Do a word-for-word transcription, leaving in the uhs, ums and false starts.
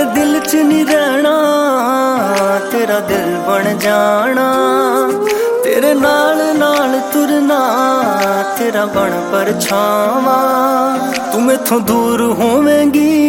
तेरे दिल च नहीं रहना, तेरा दिल बन जाना, तेरे नाल नाल तुरना, तेरा बन परछावां। तू मैथों दूर होवेंगी